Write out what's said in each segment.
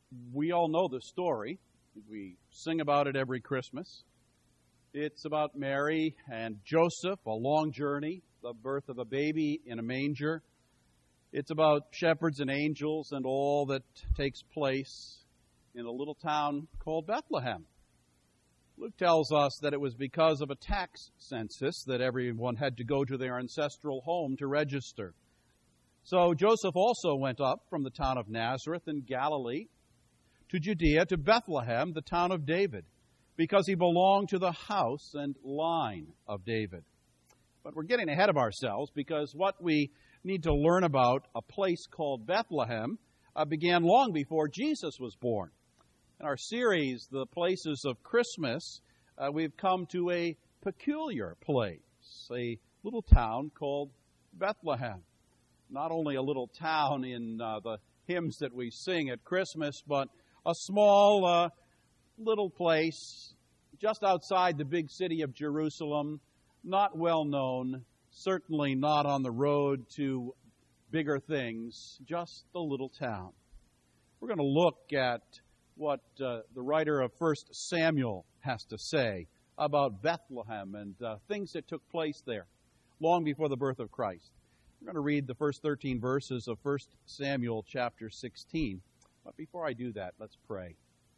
We all know the story. We sing about it every Christmas. It's about Mary and Joseph, a long journey, the birth of a baby in a manger. It's about shepherds and angels and all that takes place in a little town called Bethlehem. Luke tells us that it was because of a tax census that everyone had to go to their ancestral home to register. So Joseph also went up from the town of Nazareth in Galilee to Judea, to Bethlehem, the town of David, because he belonged to the house and line of David. But we're getting ahead of ourselves, because what we need to learn about a place called Bethlehem began long before Jesus was born. In our series, The Places of Christmas, we've come to a peculiar place, a little town called Bethlehem. Not only a little town in the hymns that we sing at Christmas, but a small little place just outside the big city of Jerusalem, not well known, certainly not on the road to bigger things, just a little town. We're going to look at what the writer of 1 Samuel has to say about Bethlehem and things that took place there long before the birth of Christ. We're going to read the first 13 verses of 1 Samuel chapter 16. But before I do that, let's pray.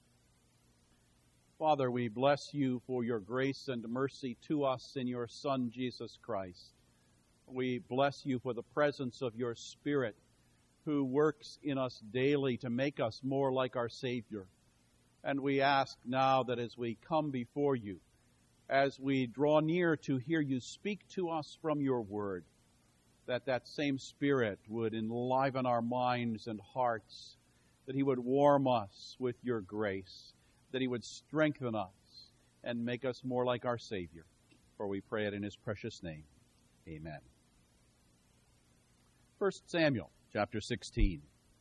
Father, we bless you for your grace and mercy to us in your Son, Jesus Christ. We bless you for the presence of your Spirit, who works in us daily to make us more like our Savior. And we ask now that as we come before you, as we draw near to hear you speak to us from your word, that same Spirit would enliven our minds and hearts, that he would warm us with your grace, that he would strengthen us and make us more like our Savior. For we pray it in his precious name. Amen. 1 Samuel chapter 16.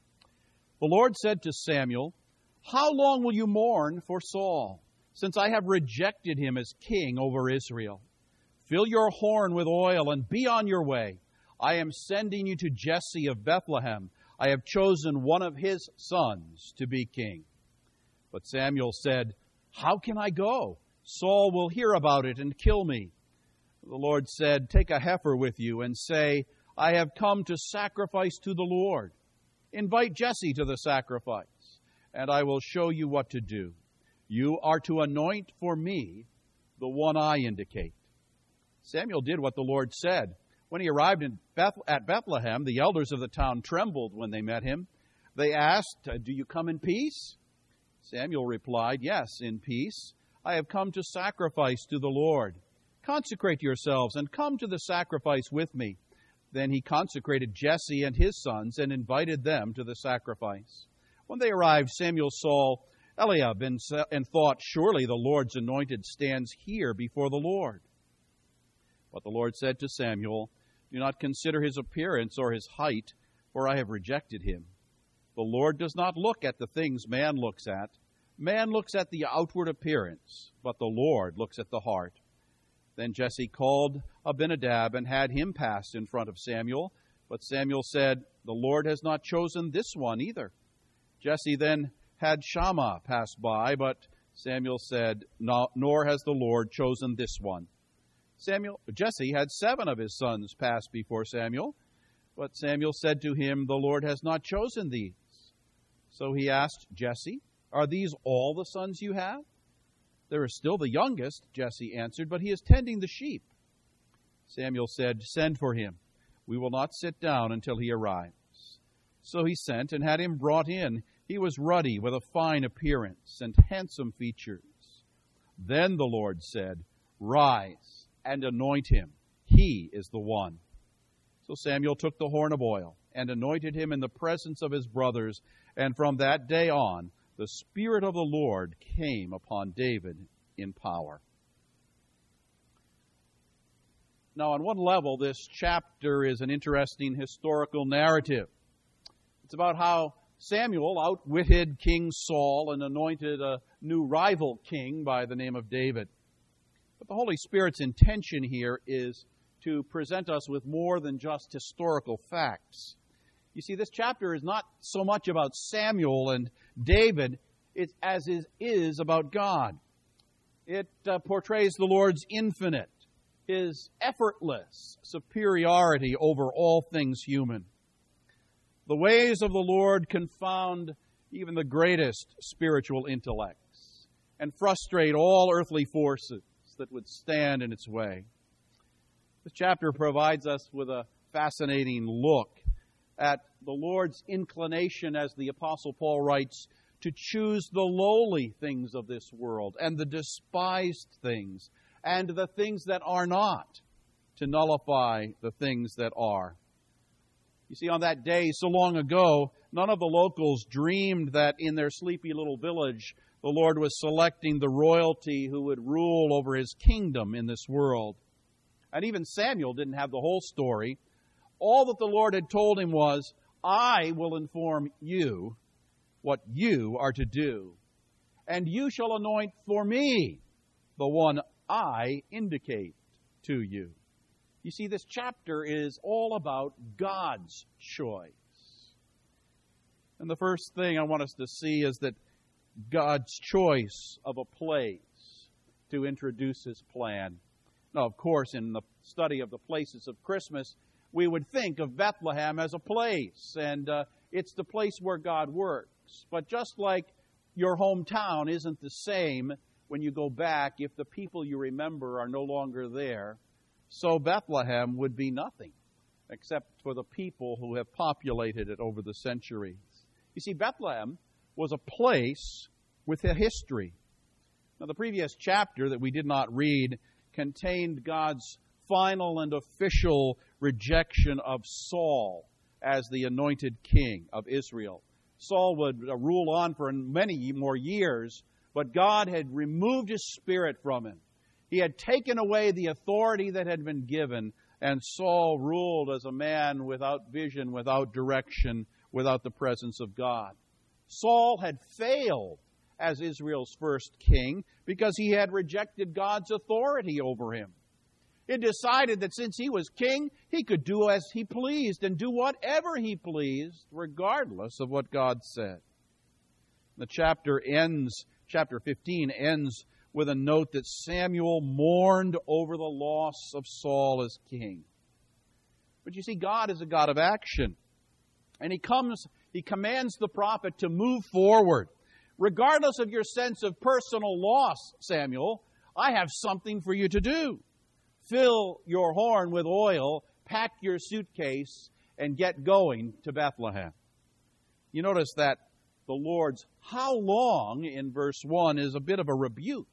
The Lord said to Samuel, "How long will you mourn for Saul, since I have rejected him as king over Israel? Fill your horn with oil and be on your way. I am sending you to Jesse of Bethlehem. I have chosen one of his sons to be king." But Samuel said, "How can I go? Saul will hear about it and kill me." The Lord said, "Take a heifer with you and say, 'I have come to sacrifice to the Lord.' Invite Jesse to the sacrifice, and I will show you what to do. You are to anoint for me the one I indicate." Samuel did what the Lord said. When he arrived at Bethlehem, the elders of the town trembled when they met him. They asked, "Do you come in peace?" Samuel replied, "Yes, in peace. I have come to sacrifice to the Lord. Consecrate yourselves and come to the sacrifice with me." Then he consecrated Jesse and his sons and invited them to the sacrifice. When they arrived, Samuel saw Eliab and thought, "Surely the Lord's anointed stands here before the Lord." But the Lord said to Samuel, "Do not consider his appearance or his height, for I have rejected him. The Lord does not look at the things man looks at. Man looks at the outward appearance, but the Lord looks at the heart." Then Jesse called Abinadab and had him pass in front of Samuel. But Samuel said, "The Lord has not chosen this one either." Jesse then had Shammah pass by, but Samuel said, "Nor has the Lord chosen this one." Jesse had 7 of his sons pass before Samuel, but Samuel said to him, "The Lord has not chosen these." So he asked Jesse, "Are these all the sons you have?" "There is still the youngest," Jesse answered, "but he is tending the sheep." Samuel said, "Send for him. We will not sit down until he arrives." So he sent and had him brought in. He was ruddy, with a fine appearance and handsome features. Then the Lord said, "Rise and anoint him. He is the one." So Samuel took the horn of oil and anointed him in the presence of his brothers. And from that day on, the Spirit of the Lord came upon David in power. Now, on one level, this chapter is an interesting historical narrative. It's about how Samuel outwitted King Saul and anointed a new rival king by the name of David. But the Holy Spirit's intention here is to present us with more than just historical facts. You see, this chapter is not so much about Samuel and David, it's as is about God. It portrays the Lord's infinite, His effortless superiority over all things human. The ways of the Lord confound even the greatest spiritual intellects and frustrate all earthly forces that would stand in its way. This chapter provides us with a fascinating look at the Lord's inclination, as the Apostle Paul writes, to choose the lowly things of this world and the despised things and the things that are not, to nullify the things that are. You see, on that day so long ago, none of the locals dreamed that in their sleepy little village, the Lord was selecting the royalty who would rule over His kingdom in this world. And even Samuel didn't have the whole story. All that the Lord had told him was, I will inform you what you are to do, and you shall anoint for me the one I indicate to you. You see, this chapter is all about God's choice. And the first thing I want us to see is that God's choice of a place to introduce His plan. Now, of course, in the study of the places of Christmas, we would think of Bethlehem as a place, and it's the place where God works. But just like your hometown isn't the same when you go back if the people you remember are no longer there, so Bethlehem would be nothing except for the people who have populated it over the centuries. You see, Bethlehem was a place with a history. Now, the previous chapter that we did not read contained God's final and official rejection of Saul as the anointed king of Israel. Saul would rule on for many more years, but God had removed His Spirit from him. He had taken away the authority that had been given, and Saul ruled as a man without vision, without direction, without the presence of God. Saul had failed as Israel's first king because he had rejected God's authority over him. He decided that since he was king, he could do as he pleased and do whatever he pleased, regardless of what God said. The chapter 15 ends with a note that Samuel mourned over the loss of Saul as king. But you see, God is a God of action. And He commands the prophet to move forward. Regardless of your sense of personal loss, Samuel, I have something for you to do. Fill your horn with oil, pack your suitcase, and get going to Bethlehem. You notice that the Lord's "how long" in verse 1 is a bit of a rebuke.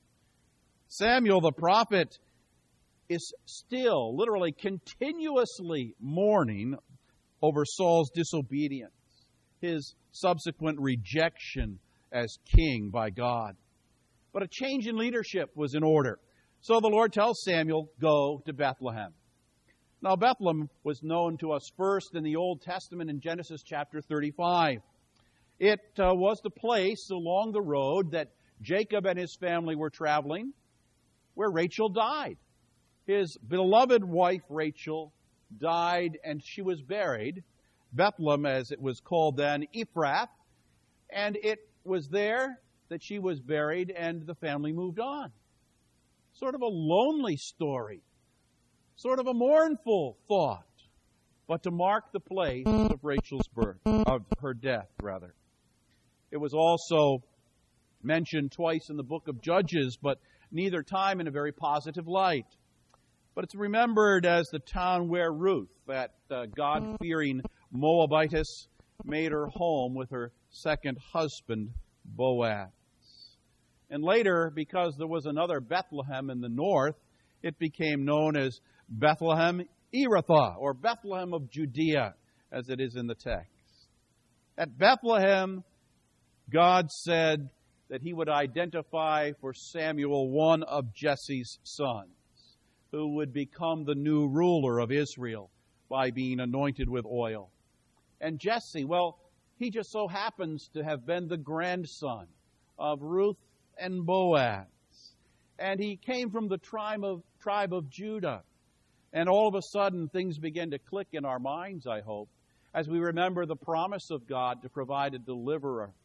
Samuel the prophet is still, literally continuously mourning over Saul's disobedience, his subsequent rejection as king by God. But a change in leadership was in order. So the Lord tells Samuel, go to Bethlehem. Now, Bethlehem was known to us first in the Old Testament in Genesis chapter 35. It was the place along the road that Jacob and his family were traveling where Rachel died. His beloved wife Rachel died and she was buried. Bethlehem, as it was called then, Ephrath. And it was there that she was buried and the family moved on. Sort of a lonely story. Sort of a mournful thought. But to mark the place of Rachel's birth, of her death, rather. It was also mentioned twice in the book of Judges, but neither time in a very positive light. But it's remembered as the town where Ruth, that God-fearing Moabitess, made her home with her second husband, Boaz. And later, because there was another Bethlehem in the north, it became known as Bethlehem Ephrathah, or Bethlehem of Judea, as it is in the text. At Bethlehem, God said that He would identify for Samuel one of Jesse's sons, who would become the new ruler of Israel by being anointed with oil. And Jesse, well, he just so happens to have been the grandson of Ruth and Boaz. And he came from the tribe of Judah. And all of a sudden, things begin to click in our minds, I hope, as we remember the promise of God to provide a deliverer.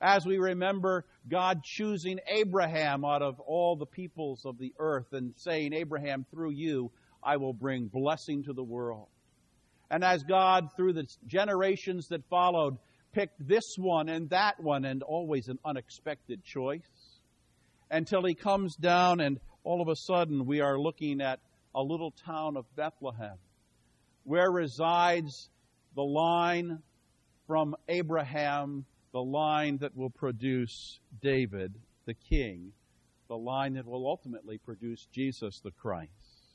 As we remember God choosing Abraham out of all the peoples of the earth and saying, Abraham, through you, I will bring blessing to the world. And as God, through the generations that followed, picked this one and that one, and always an unexpected choice, until He comes down and all of a sudden we are looking at a little town of Bethlehem, where resides the line from Abraham, the line that will produce David, the king, the line that will ultimately produce Jesus the Christ.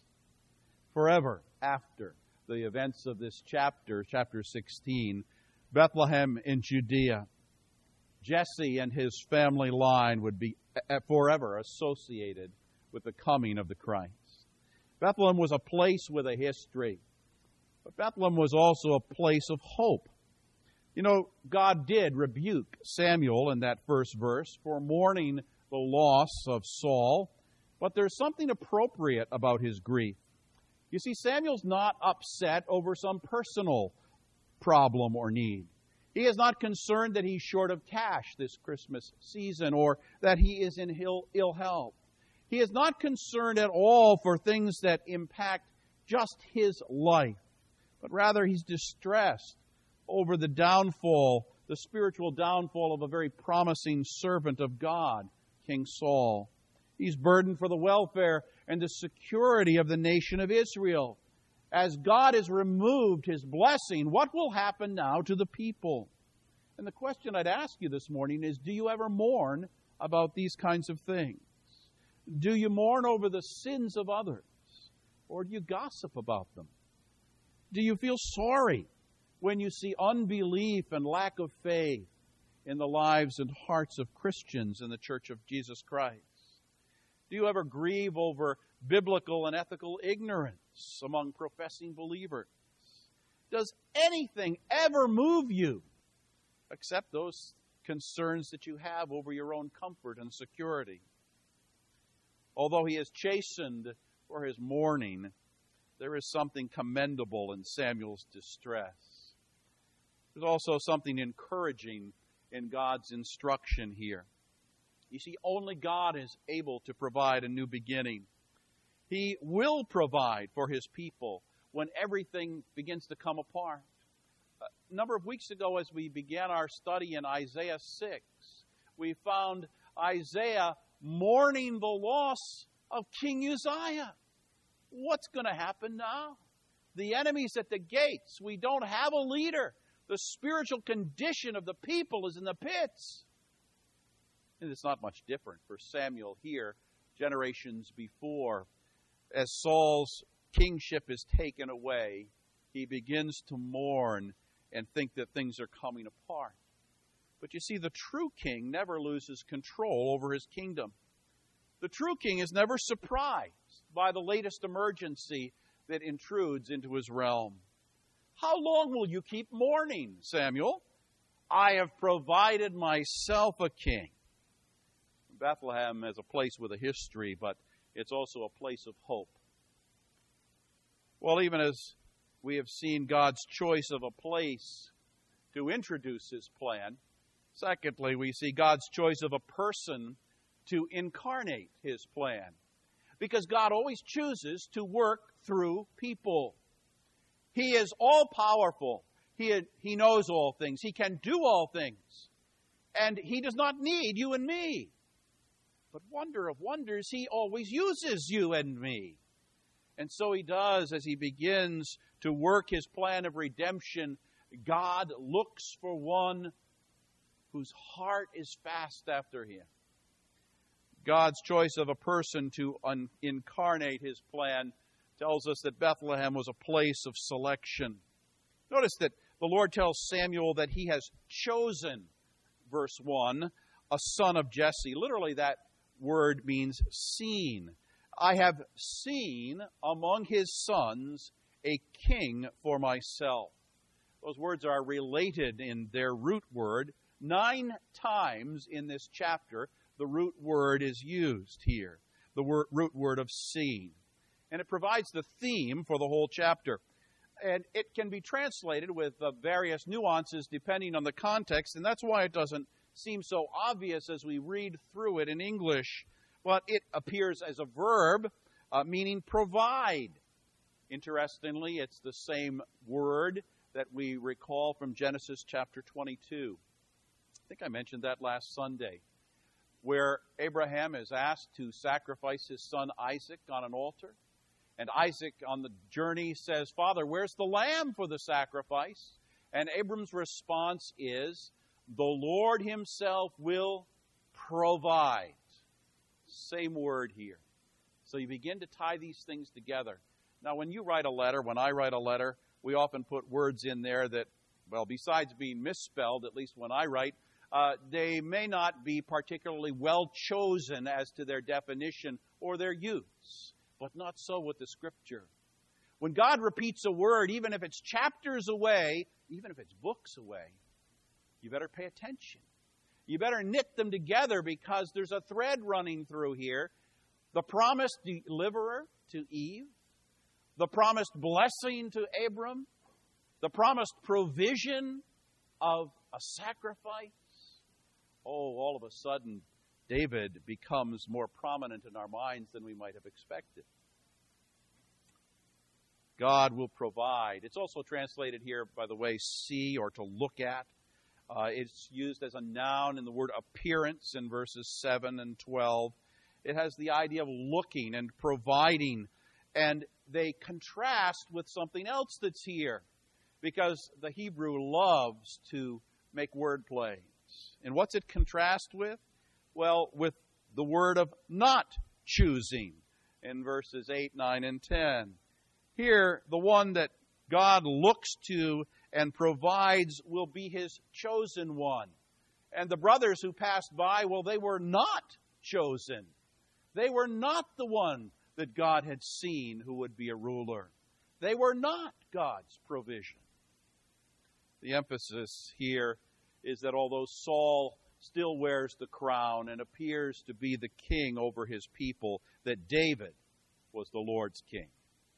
Forever after the events of this chapter, chapter 16, Bethlehem in Judea, Jesse and his family line would be forever associated with the coming of the Christ. Bethlehem was a place with a history, but Bethlehem was also a place of hope. You know, God did rebuke Samuel in that first verse for mourning the loss of Saul, but there's something appropriate about his grief. You see, Samuel's not upset over some personal problem or need. He is not concerned that he's short of cash this Christmas season or that he is in ill health. He is not concerned at all for things that impact just his life, but rather he's distressed over the downfall, the spiritual downfall of a very promising servant of God, King Saul. He's burdened for the welfare and the security of the nation of Israel. As God has removed His blessing, what will happen now to the people? And the question I'd ask you this morning is, do you ever mourn about these kinds of things? Do you mourn over the sins of others? Or do you gossip about them? Do you feel sorry when you see unbelief and lack of faith in the lives and hearts of Christians in the Church of Jesus Christ? Do you ever grieve over biblical and ethical ignorance among professing believers? Does anything ever move you except those concerns that you have over your own comfort and security? Although he is chastened for his mourning, there is something commendable in Samuel's distress. There's also something encouraging in God's instruction here. You see, only God is able to provide a new beginning. He will provide for His people when everything begins to come apart. A number of weeks ago, as we began our study in Isaiah 6, we found Isaiah mourning the loss of King Uzziah. What's going to happen now? The enemy's at the gates. We don't have a leader. The spiritual condition of the people is in the pits. And it's not much different for Samuel here, generations before. As Saul's kingship is taken away, he begins to mourn and think that things are coming apart. But you see, the true king never loses control over his kingdom. The true king is never surprised by the latest emergency that intrudes into his realm. How long will you keep mourning, Samuel? I have provided myself a king. Bethlehem is a place with a history, but it's also a place of hope. Well, even as we have seen God's choice of a place to introduce His plan, secondly, we see God's choice of a person to incarnate His plan. Because God always chooses to work through people. He is all-powerful. He knows all things. He can do all things. And He does not need you and me. But wonder of wonders, He always uses you and me. And so He does as He begins to work His plan of redemption. God looks for one whose heart is fast after Him. God's choice of a person to incarnate His plan tells us that Bethlehem was a place of selection. Notice that the Lord tells Samuel that He has chosen, verse 1, a son of Jesse. Literally, that word means seen. I have seen among his sons a king for myself. Those words are related in their root word. 9 times in this chapter, the root word is used here, the root word of seen. And it provides the theme for the whole chapter. And it can be translated with various nuances depending on the context, and that's why it doesn't seem so obvious as we read through it in English, but it appears as a verb meaning provide. Interestingly, it's the same word that we recall from Genesis chapter 22. I think I mentioned that last Sunday, where Abraham is asked to sacrifice his son Isaac on an altar. And Isaac on the journey says, "Father, where's the lamb for the sacrifice?" And Abram's response is, "The Lord himself will provide." Same word here. So you begin to tie these things together. Now, when you write a letter, when I write a letter, we often put words in there that, well, besides being misspelled, at least when I write, they may not be particularly well chosen as to their definition or their use. But not so with the Scripture. When God repeats a word, even if it's chapters away, even if it's books away, you better pay attention. You better knit them together because there's a thread running through here. The promised deliverer to Eve, the promised blessing to Abram, the promised provision of a sacrifice. Oh, all of a sudden, David becomes more prominent in our minds than we might have expected. God will provide. It's also translated here, by the way, see or to look at. It's used as a noun in the word appearance in verses 7 and 12. It has the idea of looking and providing. And they contrast with something else that's here, because the Hebrew loves to make word plays. And what's it contrast with? Well, with the word of not choosing in verses 8, 9, and 10. Here, the one that God looks to and provides will be his chosen one. And the brothers who passed by, well, they were not chosen. They were not the one that God had seen who would be a ruler. They were not God's provision. The emphasis here is that although Saul still wears the crown and appears to be the king over his people, that David was the Lord's king.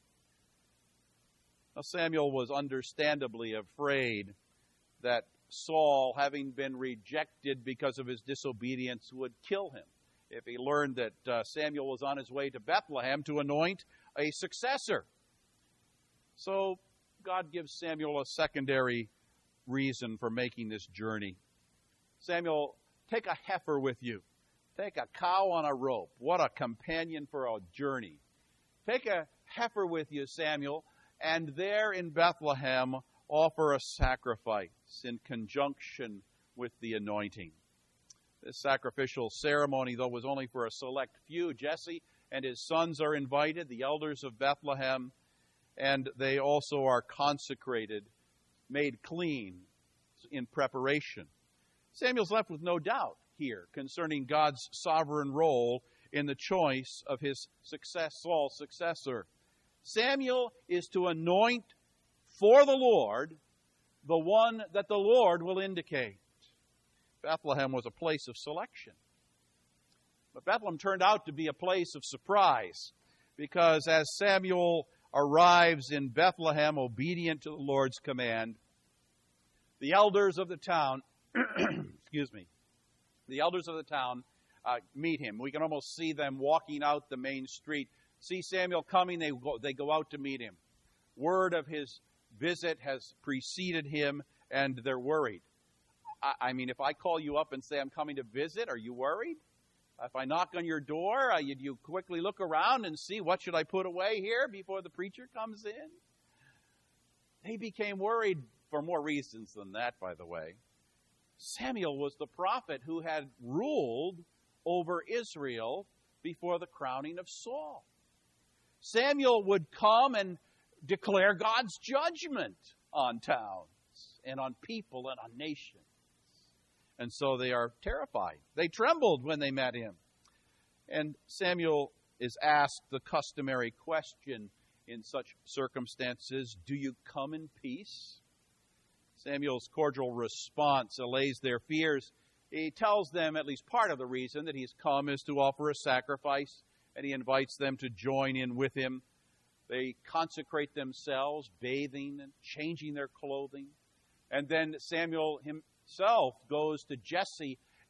Now, Samuel was understandably afraid that Saul, having been rejected because of his disobedience, would kill him if he learned that Samuel was on his way to Bethlehem to anoint a successor. So God gives Samuel a secondary reason for making this journey. Samuel, take a heifer with you. Take a cow on a rope. What a companion for a journey. Take a heifer with you, Samuel, and there in Bethlehem offer a sacrifice in conjunction with the anointing. This sacrificial ceremony, though, was only for a select few. Jesse and his sons are invited, the elders of Bethlehem, and they also are consecrated, made clean in preparation. Samuel's left with no doubt here concerning God's sovereign role in the choice of his Saul's successor. Samuel is to anoint for the Lord the one that the Lord will indicate. Bethlehem was a place of selection. But Bethlehem turned out to be a place of surprise, because as Samuel arrives in Bethlehem, obedient to the Lord's command, the elders of the town, the elders of the town meet him. We can almost see them walking out the main street. See Samuel coming, they go out to meet him. Word of his visit has preceded him, and they're worried. I mean, if I call you up and say I'm coming to visit, are you worried? If I knock on your door, you quickly look around and see, what should I put away here before the preacher comes in? They became worried for more reasons than that, by the way. Samuel was the prophet who had ruled over Israel before the crowning of Saul. Samuel would come and declare God's judgment on towns and on people and on nations. And so they are terrified. They trembled when they met him. And Samuel is asked the customary question in such circumstances, do you come in peace? Samuel's cordial response allays their fears. He tells them at least part of the reason that he's come is to offer a sacrifice, and he invites them to join in with him. They consecrate themselves, bathing and changing their clothing. And then Samuel himself goes to Jesse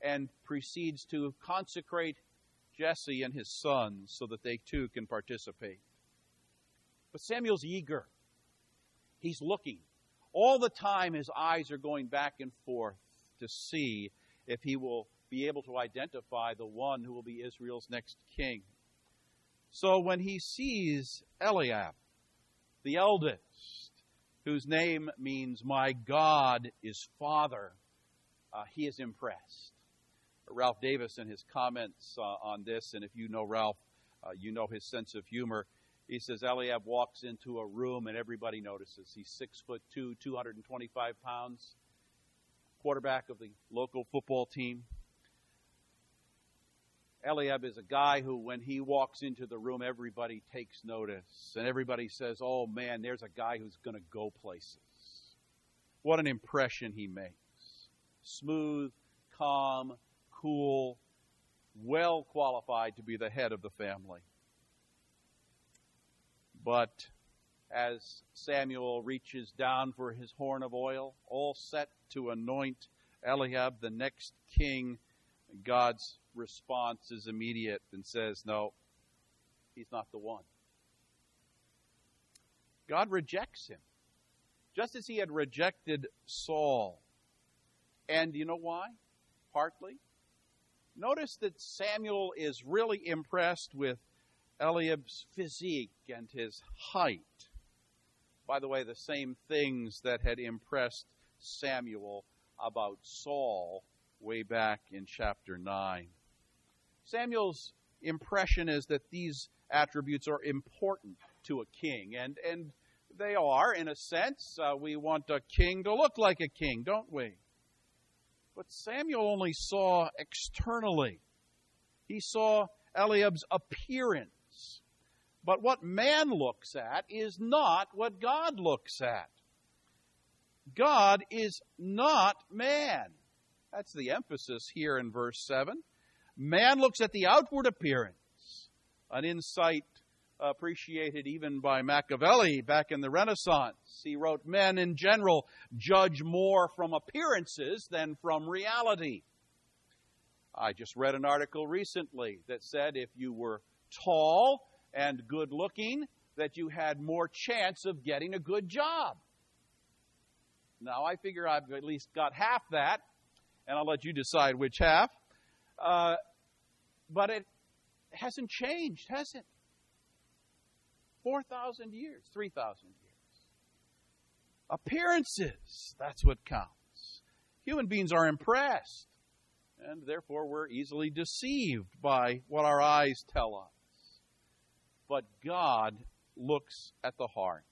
and proceeds to consecrate Jesse and his sons so that they too can participate. But Samuel's eager. He's looking. All the time his eyes are going back and forth to see if he will be able to identify the one who will be Israel's next king. So when he sees Eliab, the eldest, whose name means my God is Father, he is impressed. Ralph Davis, in his comments on this, and if you know Ralph, you know his sense of humor. He says Eliab walks into a room and everybody notices. He's 6'2", 225 pounds, quarterback of the local football team. Eliab is a guy who, when he walks into the room, everybody takes notice. And everybody says, oh man, there's a guy who's going to go places. What an impression he makes. Smooth, calm, cool, well qualified to be the head of the family. But as Samuel reaches down for his horn of oil, all set to anoint Eliab the next king, God's response is immediate and says, no, he's not the one. God rejects him, just as he had rejected Saul. And you know why? Partly. Notice that Samuel is really impressed with Eliab's physique and his height. By the way, the same things that had impressed Samuel about Saul way back in chapter 9. Samuel's impression is that these attributes are important to a king, and they are, in a sense. We want a king to look like a king, don't we? But Samuel only saw externally. He saw Eliab's appearance. But what man looks at is not what God looks at. God is not man. That's the emphasis here in verse 7. Man looks at the outward appearance, an insight appreciated even by Machiavelli back in the Renaissance. He wrote, men in general judge more from appearances than from reality. I just read an article recently that said if you were tall and good looking, that you had more chance of getting a good job. Now, I figure I've at least got half that, and I'll let you decide which half. But it hasn't changed, has it? 4,000 years, 3,000 years. Appearances, that's what counts. Human beings are impressed, and therefore we're easily deceived by what our eyes tell us. But God looks at the heart.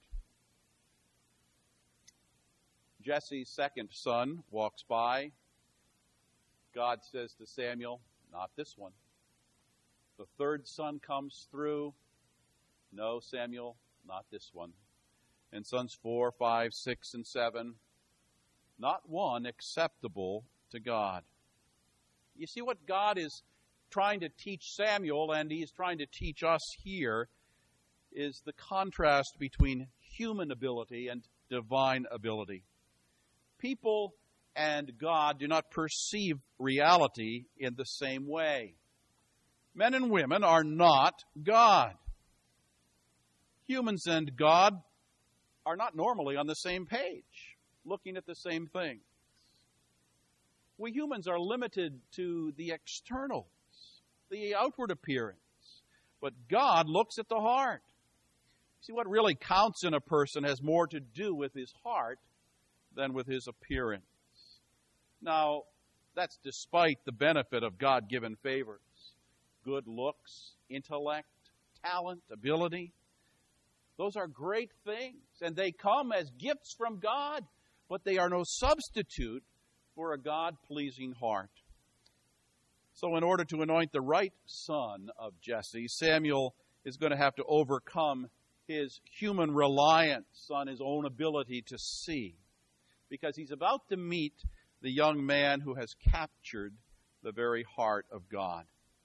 Jesse's second son walks by. God says to Samuel, not this one. The third son comes through. No, Samuel, not this one. And sons 4, 5, 6, and 7, not one acceptable to God. You see what God is trying to teach Samuel, and he's trying to teach us here, is the contrast between human ability and divine ability. People and God do not perceive reality in the same way. Men and women are not God. Humans and God are not normally on the same page, looking at the same things. We humans are limited to the externals, the outward appearance. But God looks at the heart. See, what really counts in a person has more to do with his heart than with his appearance. Now, that's despite the benefit of God-given favors. Good looks, intellect, talent, ability. Those are great things, and they come as gifts from God, but they are no substitute for a God-pleasing heart. So in order to anoint the right son of Jesse, Samuel is going to have to overcome his human reliance on his own ability to see, because he's about to meet the young man who has captured the very heart of God.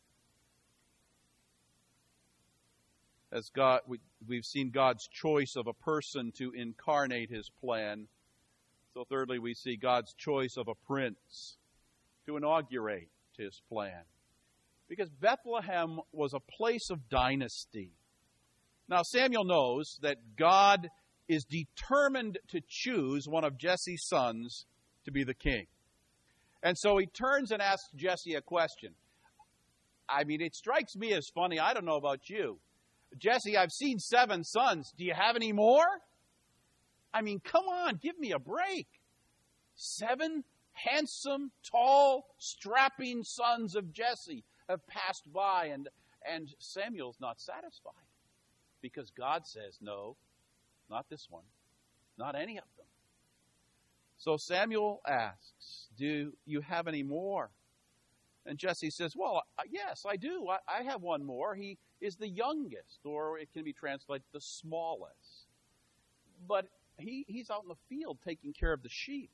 As God, we've seen God's choice of a person to incarnate his plan. So thirdly, we see God's choice of a prince to inaugurate his plan. Because Bethlehem was a place of dynasty. Now, Samuel knows that God is determined to choose one of Jesse's sons to be the king. And so he turns and asks Jesse a question. I mean, it strikes me as funny. I don't know about you. Jesse, I've seen 7 sons. Do you have any more? I mean, come on, give me a break. 7 handsome, tall, strapping sons of Jesse have passed by, and Samuel's not satisfied. Because God says, no, not this one, not any of them. So Samuel asks, do you have any more? And Jesse says, well, yes, I do. I have one more. He is the youngest, or it can be translated the smallest. But he's out in the field taking care of the sheep.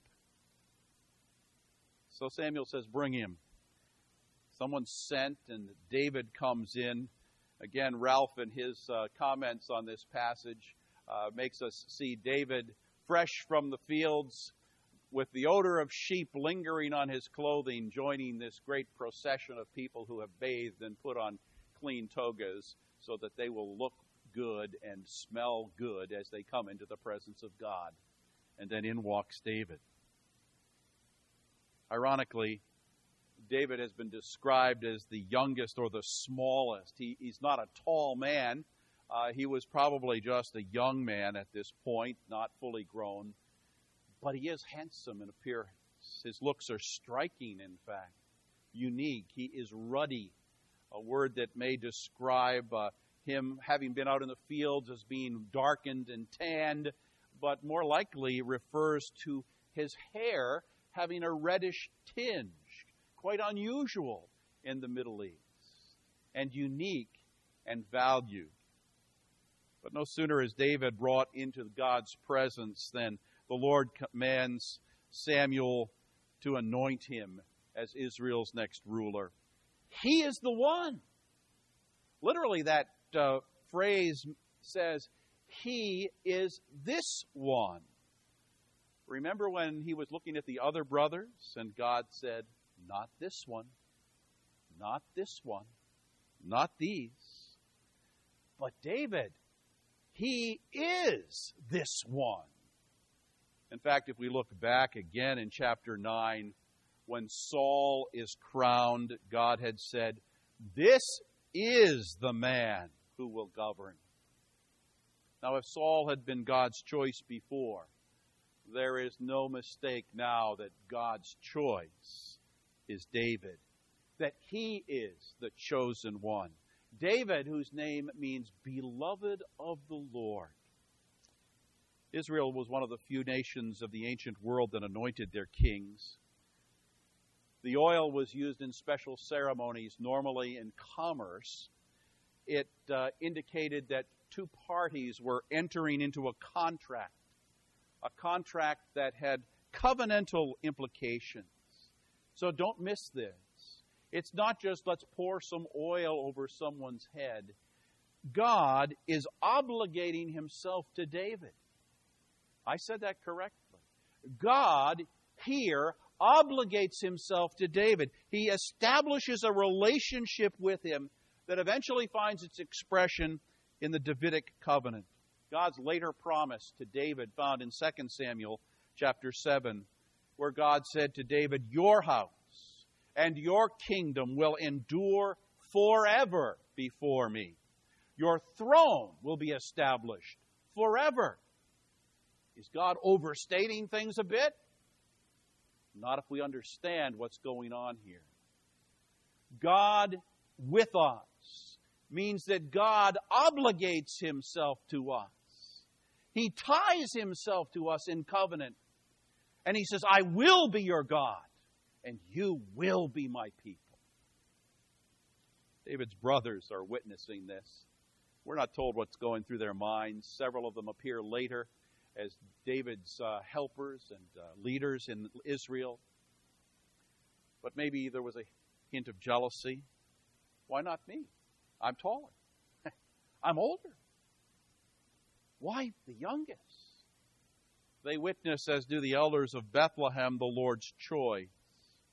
So Samuel says, bring him. Someone's sent, and David comes in. Again, Ralph, in his comments on this passage, makes us see David fresh from the fields with the odor of sheep lingering on his clothing, joining this great procession of people who have bathed and put on clean togas so that they will look good and smell good as they come into the presence of God. And then in walks David. Ironically, David has been described as the youngest or the smallest. He's not a tall man. He was probably just a young man at this point, not fully grown. But he is handsome in appearance. His looks are striking, in fact, unique. He is ruddy, a word that may describe him having been out in the fields as being darkened and tanned, but more likely refers to his hair having a reddish tinge, quite unusual in the Middle East, and unique and valued. But no sooner is David brought into God's presence than the Lord commands Samuel to anoint him as Israel's next ruler. He is the one. Literally, that phrase says, he is this one. Remember when he was looking at the other brothers and God said, not this one, not this one, not these. But David, he is this one. In fact, if we look back again in chapter 9, when Saul is crowned, God had said, this is the man who will govern. Now, if Saul had been God's choice before, there is no mistake now that God's choice is David, that he is the chosen one. David, whose name means beloved of the Lord. Israel was one of the few nations of the ancient world that anointed their kings. The oil was used in special ceremonies, normally in commerce. It indicated that 2 parties were entering into a contract that had covenantal implications. So don't miss this. It's not just let's pour some oil over someone's head. God is obligating himself to David. I said that correctly. God here obligates himself to David. He establishes a relationship with him that eventually finds its expression in the Davidic covenant. God's later promise to David found in 2 Samuel chapter 7, where God said to David, your house and your kingdom will endure forever before me. Your throne will be established forever. Is God overstating things a bit? Not if we understand what's going on here. God with us means that God obligates himself to us. He ties himself to us in covenant. And he says, I will be your God, and you will be my people. David's brothers are witnessing this. We're not told what's going through their minds. Several of them appear later as David's helpers and leaders in Israel. But maybe there was a hint of jealousy. Why not me? I'm taller. I'm older. Why the youngest? They witness, as do the elders of Bethlehem, the Lord's choice.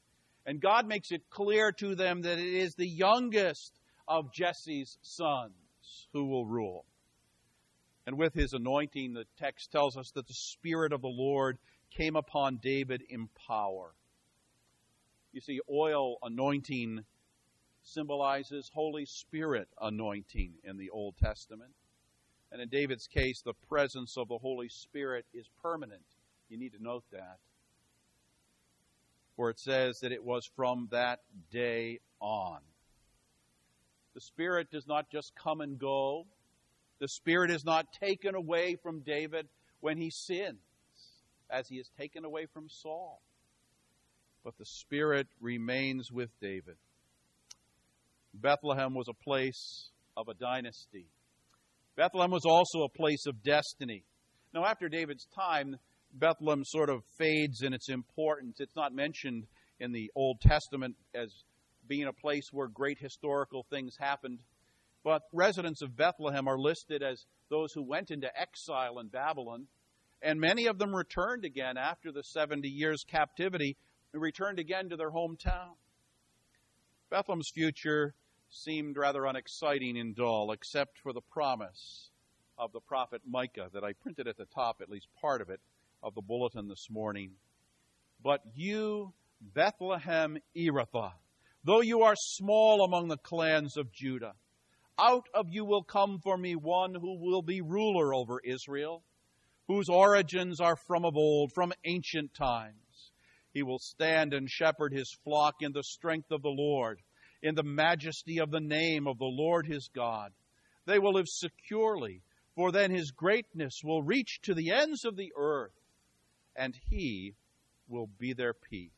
And God makes it clear to them that it is the youngest of Jesse's sons who will rule. And with his anointing, the text tells us that the Spirit of the Lord came upon David in power. You see, oil anointing symbolizes Holy Spirit anointing in the Old Testament. And in David's case, the presence of the Holy Spirit is permanent. You need to note that. For it says that it was from that day on. The Spirit does not just come and go. The Spirit is not taken away from David when he sins, as he is taken away from Saul. But the Spirit remains with David. Bethlehem was a place of a dynasty. Bethlehem was also a place of destiny. Now, after David's time, Bethlehem sort of fades in its importance. It's not mentioned in the Old Testament as being a place where great historical things happened. But residents of Bethlehem are listed as those who went into exile in Babylon. And many of them returned again after the 70 years captivity, and returned again to their hometown. Bethlehem's future seemed rather unexciting and dull, except for the promise of the prophet Micah that I printed at the top, at least part of it, of the bulletin this morning. But you, Bethlehem Ephrathah, though you are small among the clans of Judah, out of you will come for me one who will be ruler over Israel, whose origins are from of old, from ancient times. He will stand and shepherd his flock in the strength of the Lord, in the majesty of the name of the Lord his God. They will live securely, for then his greatness will reach to the ends of the earth, and he will be their peace.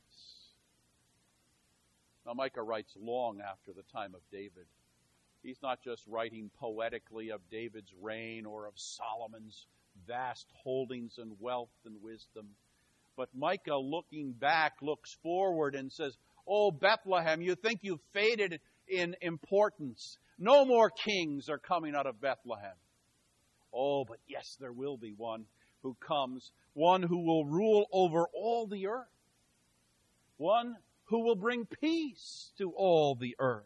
Now, Micah writes long after the time of David. He's not just writing poetically of David's reign or of Solomon's vast holdings and wealth and wisdom. But Micah, looking back, looks forward and says, "Oh, Bethlehem, you think you've faded in importance. No more kings are coming out of Bethlehem. Oh, but yes, there will be one who comes, one who will rule over all the earth, one who will bring peace to all the earth."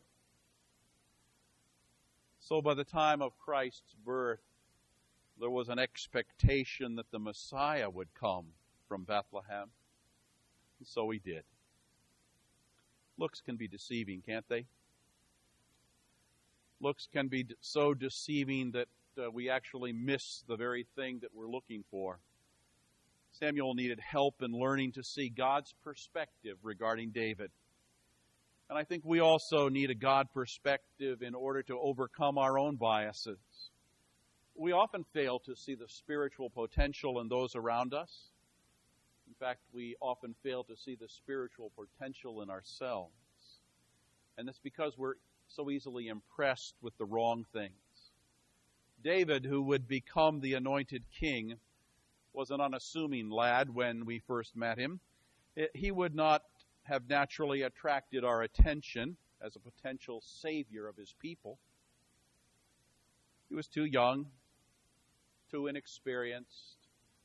So by the time of Christ's birth, there was an expectation that the Messiah would come from Bethlehem. And so he did. Looks can be deceiving, can't they? Looks can be so deceiving that we actually miss the very thing that we're looking for. Samuel needed help in learning to see God's perspective regarding David. And I think we also need a God perspective in order to overcome our own biases. We often fail to see the spiritual potential in those around us. In fact, we often fail to see the spiritual potential in ourselves. And that's because we're so easily impressed with the wrong things. David, who would become the anointed king, was an unassuming lad when we first met him. He would not have naturally attracted our attention as a potential savior of his people. He was too young, too inexperienced,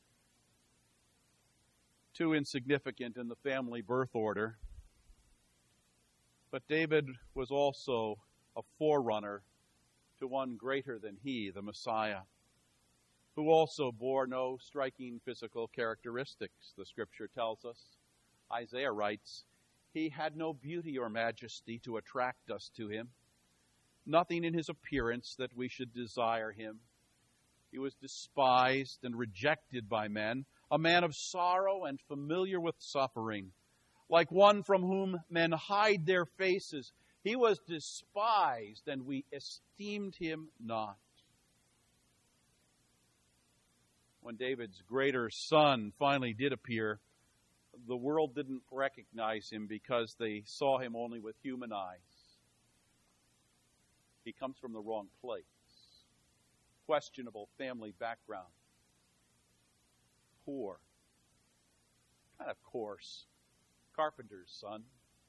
too insignificant in the family birth order. But David was also a forerunner to one greater than he, the Messiah, who also bore no striking physical characteristics, the Scripture tells us. Isaiah writes, "He had no beauty or majesty to attract us to him, nothing in his appearance that we should desire him. He was despised and rejected by men, a man of sorrow and familiar with suffering, like one from whom men hide their faces. He was despised, and we esteemed him not." When David's greater son finally did appear, the world didn't recognize him because they saw him only with human eyes. He comes from the wrong place. Questionable family background. Poor. Kind of coarse. Carpenter's son.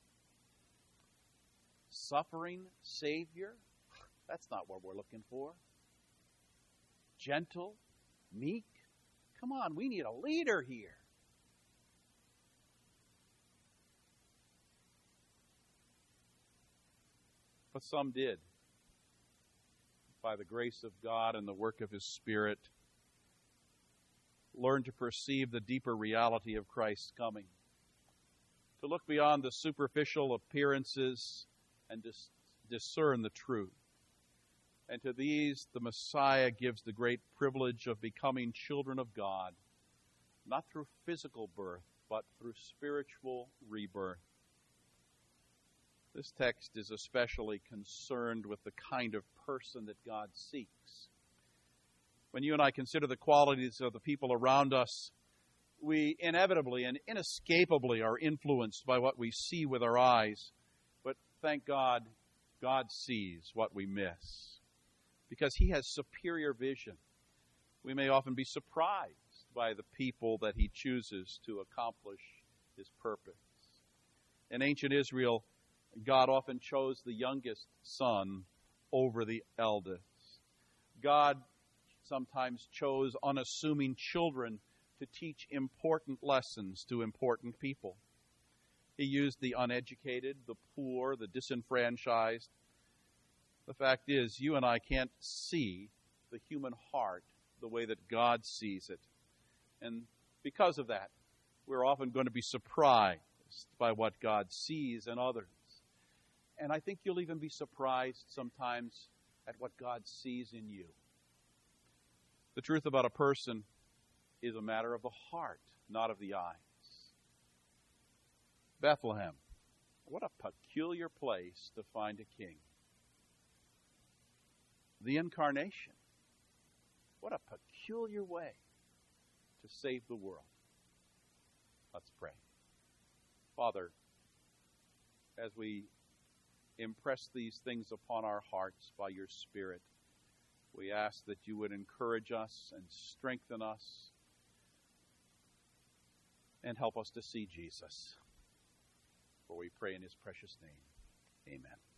Suffering Savior? That's not what we're looking for. Gentle, meek. Come on, we need a leader here. But some did. By the grace of God and the work of His Spirit, learn to perceive the deeper reality of Christ's coming, to look beyond the superficial appearances and discern the truth. And to these, the Messiah gives the great privilege of becoming children of God, not through physical birth, but through spiritual rebirth. This text is especially concerned with the kind of person that God seeks. When you and I consider the qualities of the people around us, we inevitably and inescapably are influenced by what we see with our eyes. But thank God, God sees what we miss, because He has superior vision. We may often be surprised by the people that He chooses to accomplish His purpose. In ancient Israel, God often chose the youngest son over the eldest. God sometimes chose unassuming children to teach important lessons to important people. He used the uneducated, the poor, the disenfranchised. The fact is, you and I can't see the human heart the way that God sees it. And because of that, we're often going to be surprised by what God sees in others. And I think you'll even be surprised sometimes at what God sees in you. The truth about a person is a matter of the heart, not of the eyes. Bethlehem, what a peculiar place to find a king. The Incarnation, what a peculiar way to save the world. Let's pray. Father, as we impress these things upon our hearts by your Spirit, we ask that you would encourage us and strengthen us and help us to see Jesus. For we pray in His precious name. Amen.